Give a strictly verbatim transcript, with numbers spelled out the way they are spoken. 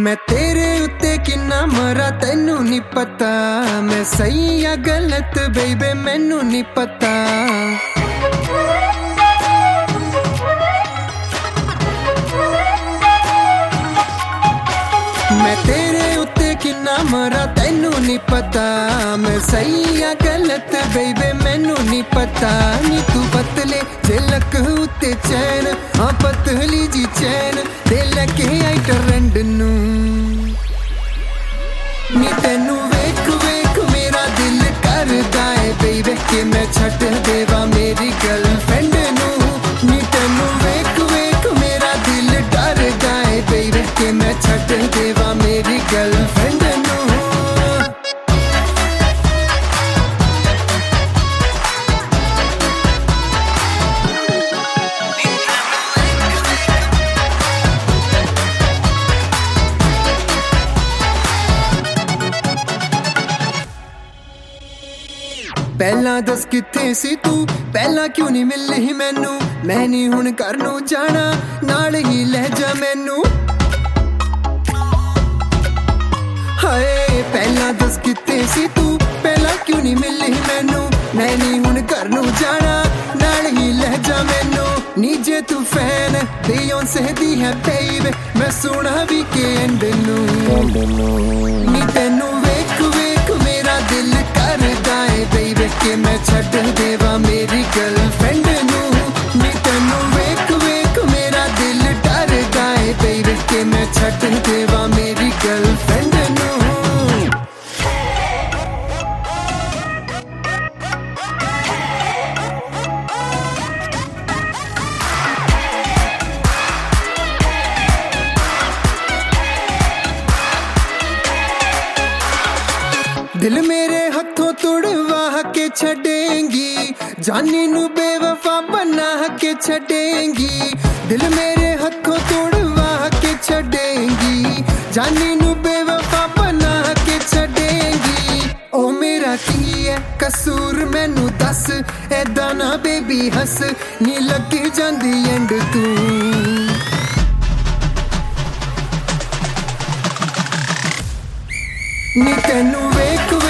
मैं तेरे उत्ते किन्ना मरा तैनू नहीं पता, मैं सही या गलत बेबे मैनू नहीं पता। मैं तेरे उत्ते किन्ना मरा तैनू नहीं पता, मैं सही या गलत बेबे मैनू नहीं पता। नी तू पतले जे लक उत्ते चैन, हाँ पतली जी चैन दे लके आई टरंड नू। नी तैनू वेख वेख मेरा दिल करदा है बेबे कि मैं छड्ड देवा मेरी गर्लफ्रेंड नू। नी तैनू वेख वेख मेरा दिल डरदा है बेबे कि मैं छड्ड देवा मेरी गर्लफ्रेंड नू। पहला दस किथे सी तू, पहला क्यों नहीं मिली मैनू। मैं नहीं हुण घर नू जाना, नाल ही ले जा मैनू। हाय पहला दस किथे सी तू, पहला क्यों नहीं मिली मैनू। मैं नहीं हुण घर नू जाना, नाल ही ले जा मैनू। नी जे तू फैन बियोंसे दी है बेबे, मैं सुना भी के एंड नू। नी तैनू वेख वेख मेरा दिल करदा है बेबे कि मैं छड्ड देवा मेरी गर्लफ्रेंड नू। नी तैनू वेख वेख मेरा दिल डरदा है बेबे कि मैं छड्ड देवा मेरी गर्लफ्रेंड नू। दिल मेरे हथों तुड़वा के छड़ेंगी, जानी नू बेवफा बना के छड़ेंगी। दिल मेरे हथों तुड़वा के छड़ेंगी, जानी नू बेवफा बना के छड़ेंगी। ओ मेरा की है कसूर मैनू दस, ऐदा ना बेबी हस नी लगी जांदी एंड तू। नी तैनू वेख